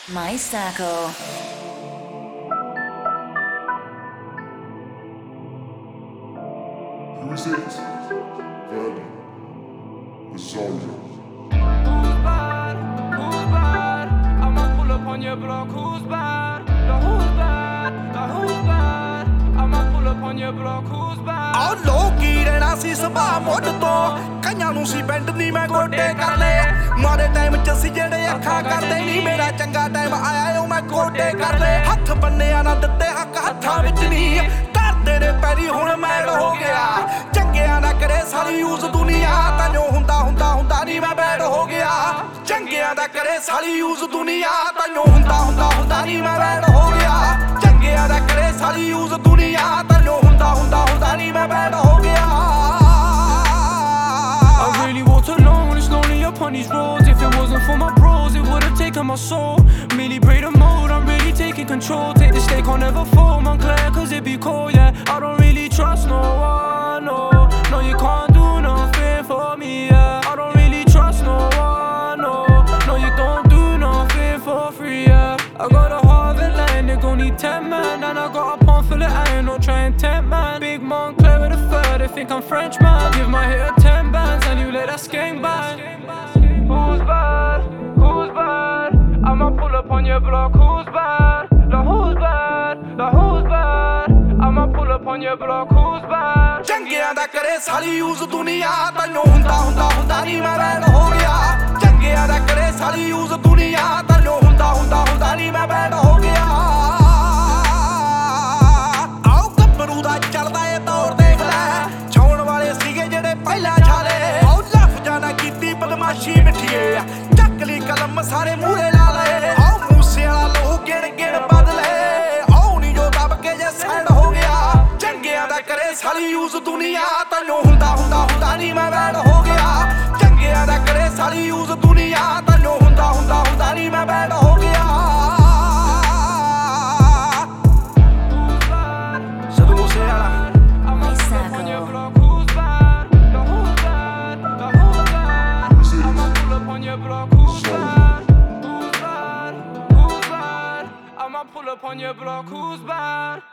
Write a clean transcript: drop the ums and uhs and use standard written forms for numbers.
My Circle. Who is it? Vernon. Rosario. Who's bad? Who's bad? I'ma pull up on your block. Who's bad? The who's bad? The who's bad? I'ma pull up on your block. Who's bad? ਆ ਲੋਕੀ ਰਹਿਣਾ ਸੀ ਸੁਭਾ ਮੁੱਢ ਤੋਂ ਕਈਆਂ ਨੂੰ ਸੀ ਪਿੰਡ ਨਹੀਂ ਮੈਂ ਗੋਡੇ ਕਰ ਲਏ ਮਾੜੇ ਟਾਈਮ ਚ ਸੀ ਜਿਹੜੇ ਅੱਖਾਂ ਕਰਦੇ ਨਹੀਂ ਮੇਰਾ ਚੰਗਾ ਟਾਈਮ ਆਇਆ ਓ ਮੈਂ ਗੋਡੇ ਕਰ ਲਏ ਹੱਥ ਬੰਨਿਆ ਨਾ ਦਿੱਤੇ ਹੱਕ ਹੱਥਾਂ ਵਿੱਚ ਨਹੀਂ ਧਰਦੇ ਨੇ ਪੈਰੀ ਹੁਣ ਮੈਲ ਹੋ ਗਿਆ ਚੰਗਿਆਂ ਨਾ ਕਰੇ ਸਾਰੀ ਯੂਜ਼ ਦੁਨੀਆ ਤਾਂ ਜੋ ਹੁੰਦਾ ਨਹੀਂ ਮੈਂ ਬੈਡ ਹੋ ਗਿਆ ਚੰਗਿਆਂ ਦਾ ਕਰੇ ਸਾਰੀ ਯੂਜ਼ ਦੁਨੀਆ ਤਾਂ ਜੋ ਹੁੰਦਾ ਨਹੀਂ ਮੈਂ ਬੈਡ ਹੋ ਗਿਆ ਚੰਗਿਆਂ ਦਾ ਕਰੇ ਸਾਰੀ ਯੂਜ਼ ਦੁਨੀਆ ਤਾਂ ਜੋ ਹੁੰਦਾ ਨਹੀਂ ਮੈਂ ਬੈਡ ਹੋ ਗਿਆ I really walked alone when it's lonely up on these roads. If it wasn't for my bros, it would've taken my soul. Merely break the mode, I'm really taking control. Take the stake, I'll never fall, Montclair, cause it be cold, yeah. I don't really trust no one, no, you can't do nothing for me, yeah. I don't really trust no one, no, you don't do nothing for free, yeah. I got a Harvard line, they gon' need 10 man. And I got a pump full of iron, no trying 10 man. Big Montclair with a third, they think I'm French man. Give my hit a 10 bands and you let that skank bang. Who's bad? Who's bad? I'ma pull up on your block. Who's bad? The who's bad? The who's bad? I'ma pull up on your block. Who's bad? ਚੰਗਿਆਂ ਦਾ ਕਰੇ ਸਾਰੀ use ਦੁਨੀਆ ਤਾਂ ਜੋ ਹੁੰਦਾ ਨਹੀਂ ਮੈਂ bed ਹੋ ਗਿਆ ਚੰਗਿਆਂ ਦਾ ਕਰੇ ਸਾਰੀ ਯੂਜ਼ ਦੁਨੀਆ ਤਾਂ ਜੋ ਹੁੰਦਾ ਨਹੀਂ ਮੈਂ ਬੈਡ ਹੋ ਗਿਆ ਆਓ ਗੱਭਰੂ ਦਾ ਚੱਲਦਾ ਏ ਦੌਰ ਦੇਖ ਲੈ ਛਾਉਣ ਵਾਲੇ ਸੀਗੇ ਜਿਹੜੇ ਪਹਿਲਾਂ ਛਾਲੇ ਆਓ ਲਫ਼ਜ਼ਾਂ ਨਾ ਕੀਤੀ ਬਦਮਾਸ਼ੀ ਮਿੱਠੀਏ ਚੱਕ ਲਈ ਕਲਮ ਸਾਰੇ ਮੂਹਰੇ ਲਾ ਲਏ ਆਓ ਮੂਸੇ ਵਾਲਾ ਲਹੂ ਗਿਣ ਬਦਲੇ ਆਓ ਨੀ ਜੋ ਦਬ ਕੇ ਜੇ ਸੈਂਡ ਹੋ ਗਿਆ ਚੰਗਿਆਂ ਦਾ ਕਰੇ ਸਾਰੀ ਯੂਜ਼ ਦੁਨੀਆ ਤਾਂ ਜੋ ਹੁੰਦਾ ਨਹੀਂ ਮੈਂ ਬੈਡ ਹੋ ਗਿਆ ਚੰਗਿਆਂ ਦਾ ਕਰੇ ਸਾਰੀ ਯੂਜ਼ ਦੁਨੀਆ ਤਾਂ ਜੋ ਹੁੰਦਾ ਨਹੀਂ ਮੈਂ ਬੈਡ ਹੋ ਗਿਆ ਜਦੋਂ ਮੂਸੇ ਵਾਲਾ My Circle. Who's bad? The who's bad? The who's bad? Who is it? I'ma pull up on your block. Who's bad? Who's bad? Who's bad? I'ma pull up on your block. Who's bad?